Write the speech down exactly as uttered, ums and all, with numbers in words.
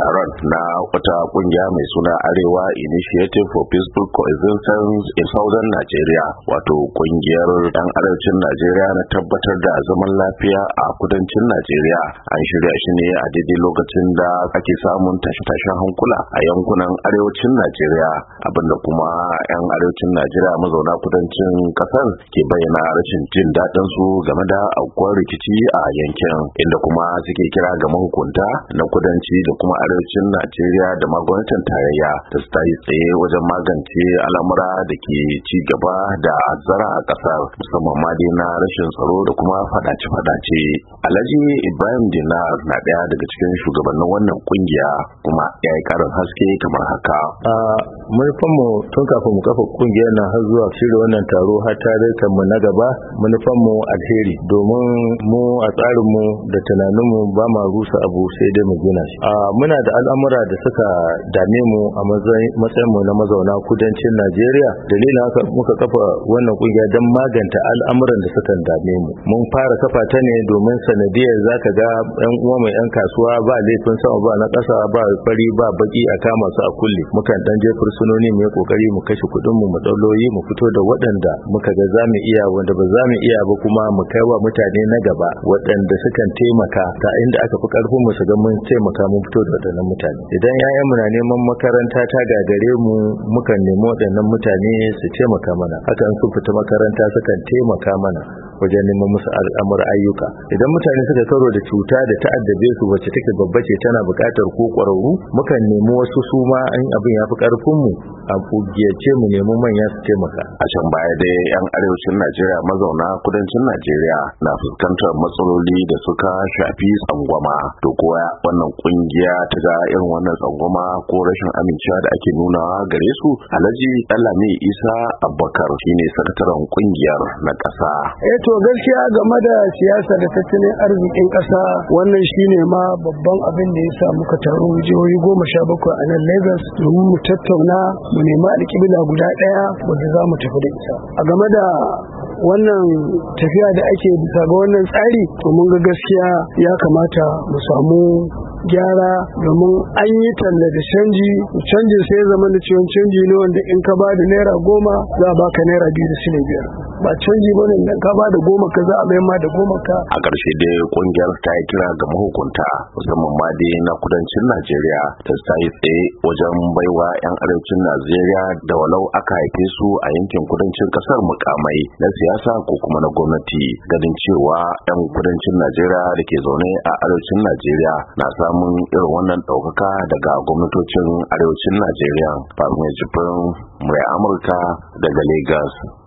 taron na wata kungiya mai suna Arewa Initiative for Peaceful Coexistence in Southern Nigeria, wato kungiyar yan arewacin Najeriya na tabbatar da zaman lafiya a kudancin Najeriya. An shirya shi ne a daidai lokacin da ake samun tashe-tashen hankula a yankunan arewacin Najeriya, abinda kuma yan arewacin Najeriya mazauna kudancin kasar ke bayyana rashin jin daɗin su game da aukuwar rikici a yankin, inda kuma suke kira ga mahukunta na kudanci da kuma arewacin Najeriya da ma gwamnatin tarayya da su tayi tsaye wajen magance al'amura da ke ci gaba da azzara a kasar, musamman ma dai na rashin tsaro da kuma fadace-fadace. Alhaji Ibrahim Dinar na ɗaya daga cikin shugabannin wannan kungiya, kuma ya yi karin haske kamar haka. A manufanmu tun kafin mu kafa kungiyar nan har zuwa shirya wannan taro har tare mu na gaba, manufanmu alheri, domin mu a tsarinmu da tunaninmu ba ma rusa abu sai dai mu gina shi. A muna da al'amura da suka dame mu a matsayinmu na mazauna kudancin Najeriya, dalilin haka muka kafa wannan kungiya don maganta al'amuran da suka dame mu. Mun fara kafa ta ne domin sanadiyar zaka ga yan uwa mai yan kasuwa ba laifin sama ba na ƙasa, ba fari ba baki a kama su a kulle. Mukan dan je fursunoni mu yi kokari mu kashe kuɗin mu mu dauloyi mu fito da waɗanda muka ga zamu iya, wanda ba zamu iya ba kuma mu kai wa mutane na gaba waɗanda sukan taimaka ta inda aka fi karfin mu su ga mun taimaka mun fito da waɗannan mutane. Idan ƴaƴan mu na neman makaranta ta gagare mu, mukan nemi waɗannan mutane su taimaka mana. Haka in sun fita makaranta sukan taimaka mana wajen neman musu al'amur ayyuka. Idan mutane suka karo da cuta da ta'addabe su wacce take babba ce tana buƙatar ko ƙwararru, mukan nemi wasu su ma in abin ya fi ƙarfin mu a kugiyace mu nemi manya su taimaka. A can baya dai yan arewacin Najeriya mazauna kudancin Najeriya na fuskantar matsaloli da suka shafi tsangwama. To kuwa wannan kungiya ta ga irin wannan tsangwama ko rashin amincewa da ake nunawa gare su? Alhaji Dallami Isa Abubakar shine sakataren kungiyar na ƙasa. Eh to gaskiya game da siyasa da tattalin arzikin ƙasa, wannan shine ma babban abin da ya sa muka taro jihohi goma sha bakwai a nan Lagos domin mu tattauna mu nemi alƙibla guda ɗaya wanda za mu tafi da ita. A game da wannan tafiya da ake bisa ga wannan tsari, to mun ga gaskiya ya kamata mu samu gyara, domin an yi talla da canji, canjin sai zama da ciwon canji ne wanda in ka ba da naira goma za a baka naira biyu da sile biyar, ba canji ba ne idan ka ba da goma ka za a bai ma da goma ka. A ƙarshe dai kungiyar ta yi kira ga mahukunta musamman ma dai na kudancin Najeriya ta tsaye tsaye wajen baiwa 'yan arewacin Najeriya da walau aka haife su a yankin kudancin ƙasar mukamai na siyasa ko kuma na gwamnati, ganin cewa 'yan kudancin Najeriya da ke zaune a arewacin Najeriya na samun irin wannan ɗaukaka daga gwamnatocin arewacin Najeriya. Farmai Jibrin, Murai Amurka daga Lagos.